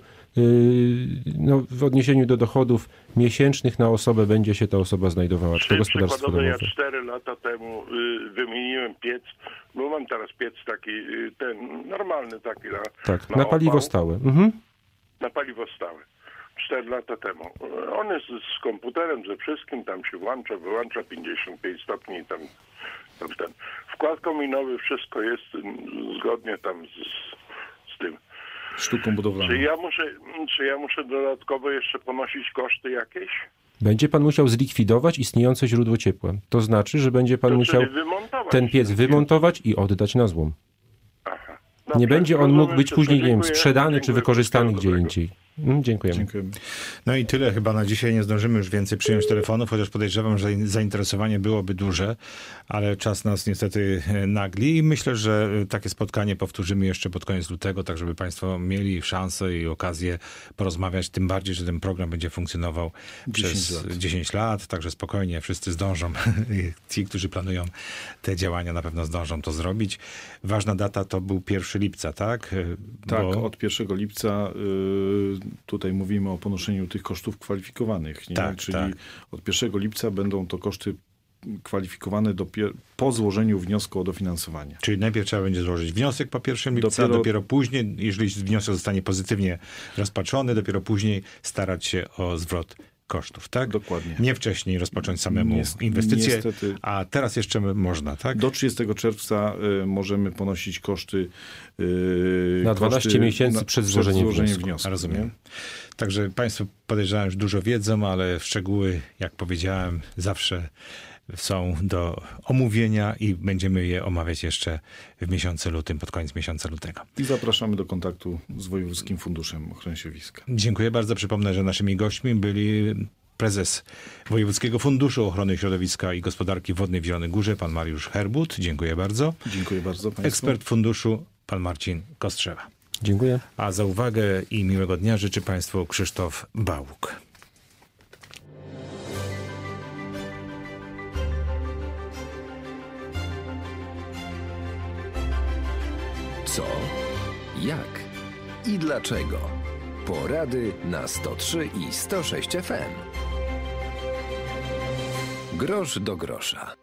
no, w odniesieniu do dochodów miesięcznych na osobę będzie się ta osoba znajdowała, czy to gospodarstwo domowe. Ja cztery lata temu y, wymieniłem piec, bo mam teraz piec taki, y, ten normalny taki na Tak, na, na paliwo opał, stałe. Mhm. Na paliwo stałe. Cztery lata temu. On jest z komputerem, ze wszystkim, tam się włącza, wyłącza pięćdziesiąt pięć stopni i tam, tam ten. Wkład kominowy, wszystko jest zgodnie tam z, z tym. Sztuką budowlaną. Czy ja muszę, czy ja muszę dodatkowo jeszcze ponosić koszty jakieś? Będzie pan musiał zlikwidować istniejące źródło ciepła. To znaczy, że będzie pan to musiał ten piec wymontować i oddać na złom. Aha. Nie będzie on mógł być później, nie wiem, dziękuję, sprzedany dziękuję, czy wykorzystany gdzie dobrego. indziej. Mm, dziękujemy. Dziękujemy. No i tyle chyba na dzisiaj. Nie zdążymy już więcej przyjąć telefonów, chociaż podejrzewam, że zainteresowanie byłoby duże, ale czas nas niestety nagli i myślę, że takie spotkanie powtórzymy jeszcze pod koniec lutego, tak żeby państwo mieli szansę i okazję porozmawiać, tym bardziej, że ten program będzie funkcjonował przez lat. dziesięć lat, także spokojnie wszyscy zdążą. Ci, którzy planują te działania, na pewno zdążą to zrobić. Ważna data to był pierwszego lipca, tak? Tak, Bo... od pierwszego lipca y, tutaj mówimy o ponoszeniu tych kosztów kwalifikowanych. Nie? Tak, Czyli tak. od pierwszego lipca będą to koszty kwalifikowane dopiero po złożeniu wniosku o dofinansowanie. Czyli najpierw trzeba będzie złożyć wniosek po pierwszego lipca, dopiero... dopiero później, jeżeli wniosek zostanie pozytywnie rozpatrzony, dopiero później starać się o zwrot kosztów, tak? Dokładnie. Nie wcześniej rozpocząć samemu Niest- inwestycję, niestety. a teraz jeszcze można, tak? Do trzydziestego czerwca y, możemy ponosić koszty y, Na dwanaście koszty miesięcy na, przed złożeniem wniosku. wniosku. Rozumiem. Nie? Także państwo, podejrzewam, już dużo wiedzą, ale szczegóły, jak powiedziałem, zawsze są do omówienia i będziemy je omawiać jeszcze w miesiącu lutym, pod koniec miesiąca lutego. I zapraszamy do kontaktu z Wojewódzkim Funduszem Ochrony Środowiska. Dziękuję bardzo. Przypomnę, że naszymi gośćmi byli prezes Wojewódzkiego Funduszu Ochrony Środowiska i Gospodarki Wodnej w Zielonej Górze, pan Mariusz Herbut. Dziękuję bardzo. Dziękuję bardzo państwu. Ekspert funduszu, pan Marcin Kostrzewa. Dziękuję. A za uwagę i miłego dnia życzy państwu Krzysztof Bałuk. Co? Jak? I dlaczego? Porady na sto trzy i sto sześć F M. Grosz do grosza.